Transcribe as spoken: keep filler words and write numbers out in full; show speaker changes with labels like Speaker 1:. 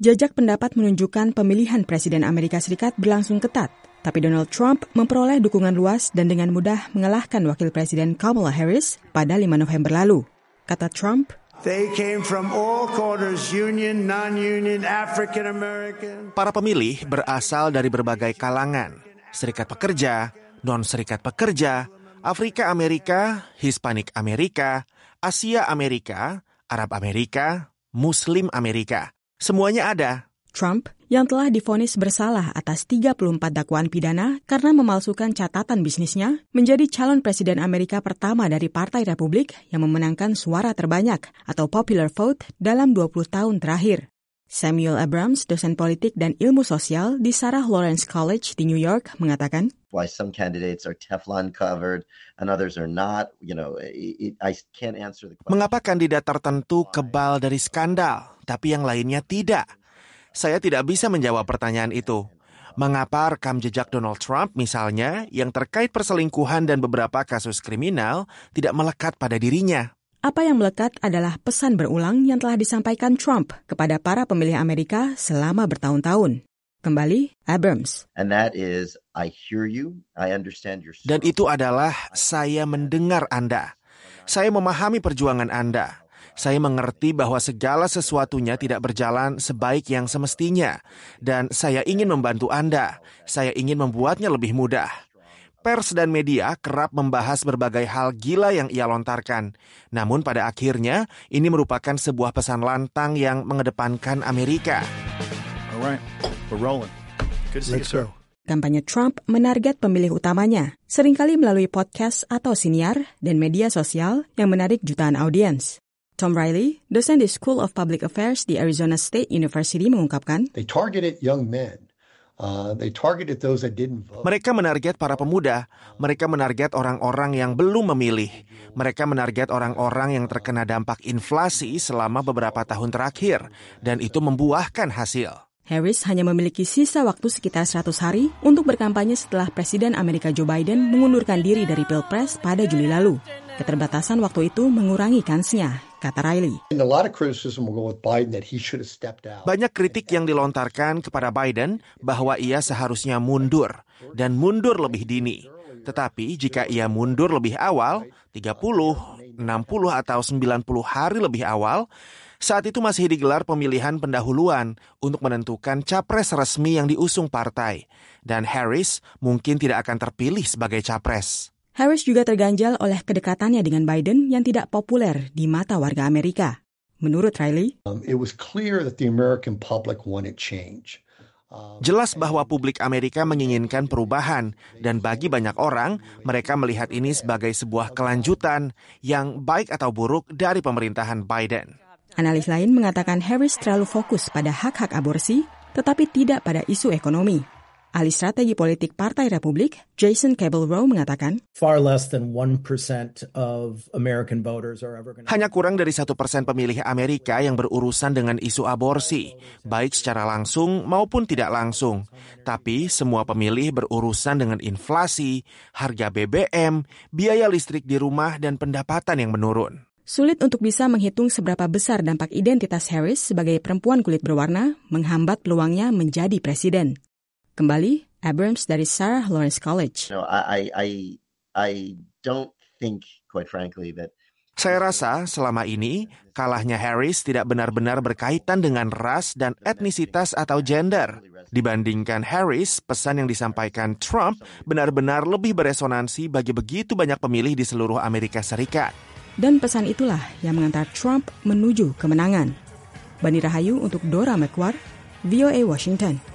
Speaker 1: Jajak pendapat menunjukkan pemilihan Presiden Amerika Serikat berlangsung ketat, tapi Donald Trump memperoleh dukungan luas dan dengan mudah mengalahkan Wakil Presiden Kamala Harris pada lima November lalu. Kata Trump,
Speaker 2: They came from all quarters, union, non-union, African American.
Speaker 3: Para pemilih berasal dari berbagai kalangan, serikat pekerja, non-serikat pekerja, Afrika Amerika, Hispanik Amerika, Asia Amerika, Arab Amerika, Muslim Amerika. Semuanya ada.
Speaker 1: Trump yang telah divonis bersalah atas tiga puluh empat dakwaan pidana karena memalsukan catatan bisnisnya, menjadi calon presiden Amerika pertama dari Partai Republik yang memenangkan suara terbanyak atau popular vote dalam dua puluh tahun terakhir. Samuel Abrams, dosen politik dan ilmu sosial di Sarah Lawrence College di New York, mengatakan,
Speaker 4: why some candidates are Teflon covered and others are not, you know, it, I can't answer the question.
Speaker 3: Mengapa kandidat tertentu kebal dari skandal, tapi yang lainnya tidak? Saya tidak bisa menjawab pertanyaan itu. Mengapa rekam jejak Donald Trump misalnya yang terkait perselingkuhan dan beberapa kasus kriminal tidak melekat pada dirinya?
Speaker 1: Apa yang melekat adalah pesan berulang yang telah disampaikan Trump kepada para pemilih Amerika selama bertahun-tahun. Kembali, Abrams.
Speaker 4: And that is, I hear you, I understand your story.
Speaker 3: Dan itu adalah, saya mendengar Anda. Saya memahami perjuangan Anda. Saya mengerti bahwa segala sesuatunya tidak berjalan sebaik yang semestinya. Dan saya ingin membantu Anda. Saya ingin membuatnya lebih mudah. Pers dan media kerap membahas berbagai hal gila yang ia lontarkan. Namun pada akhirnya, ini merupakan sebuah pesan lantang yang mengedepankan Amerika.
Speaker 5: Alright, we're rolling. Good to see you, sir.
Speaker 1: Kampanye Trump menarget pemilih utamanya, seringkali melalui podcast atau siniar dan media sosial yang menarik jutaan audiens. Tom Riley, dosen di School of Public Affairs di Arizona State University, mengungkapkan,
Speaker 6: They targeted young men. Uh, they targeted those that didn't vote.
Speaker 3: Mereka menarget para pemuda, mereka menarget orang-orang yang belum memilih, mereka menarget orang-orang yang terkena dampak inflasi selama beberapa tahun terakhir, dan itu membuahkan hasil.
Speaker 1: Harris hanya memiliki sisa waktu sekitar seratus hari untuk berkampanye setelah Presiden Amerika Joe Biden mengundurkan diri dari Pilpres pada Juli lalu. Keterbatasan waktu itu mengurangi kansnya, kata Riley.
Speaker 3: Banyak kritik yang dilontarkan kepada Biden bahwa ia seharusnya mundur, dan mundur lebih dini. Tetapi jika ia mundur lebih awal, tiga puluh, enam puluh atau sembilan puluh hari lebih awal, saat itu masih digelar pemilihan pendahuluan untuk menentukan capres resmi yang diusung partai. Dan Harris mungkin tidak akan terpilih sebagai capres.
Speaker 1: Harris juga terganjal oleh kedekatannya dengan Biden yang tidak populer di mata warga Amerika. Menurut Riley,
Speaker 6: Um, it was clear that the American public wanted change.
Speaker 3: Jelas bahwa publik Amerika menginginkan perubahan, dan bagi banyak orang, mereka melihat ini sebagai sebuah kelanjutan yang baik atau buruk dari pemerintahan Biden.
Speaker 1: Analis lain mengatakan Harris terlalu fokus pada hak-hak aborsi, tetapi tidak pada isu ekonomi. Ahli strategi politik Partai Republik, Jason Cabell-Rowe, mengatakan,
Speaker 7: Far less than one percent of American voters are ever going to...
Speaker 3: Hanya kurang dari satu persen pemilih Amerika yang berurusan dengan isu aborsi, baik secara langsung maupun tidak langsung. Tapi semua pemilih berurusan dengan inflasi, harga B B M, biaya listrik di rumah, dan pendapatan yang menurun.
Speaker 1: Sulit untuk bisa menghitung seberapa besar dampak identitas Harris sebagai perempuan kulit berwarna menghambat peluangnya menjadi presiden. Kembali, Abrams dari Sarah Lawrence College.
Speaker 4: No, I, I, I don't think, quite frankly, that
Speaker 3: Saya rasa selama ini kalahnya Harris tidak benar-benar berkaitan dengan ras dan etnisitas atau gender. Dibandingkan Harris, pesan yang disampaikan Trump benar-benar lebih beresonansi bagi begitu banyak pemilih di seluruh Amerika Serikat.
Speaker 1: Dan pesan itulah yang mengantar Trump menuju kemenangan. Bani Rahayu untuk Dora McWar, V O A Washington.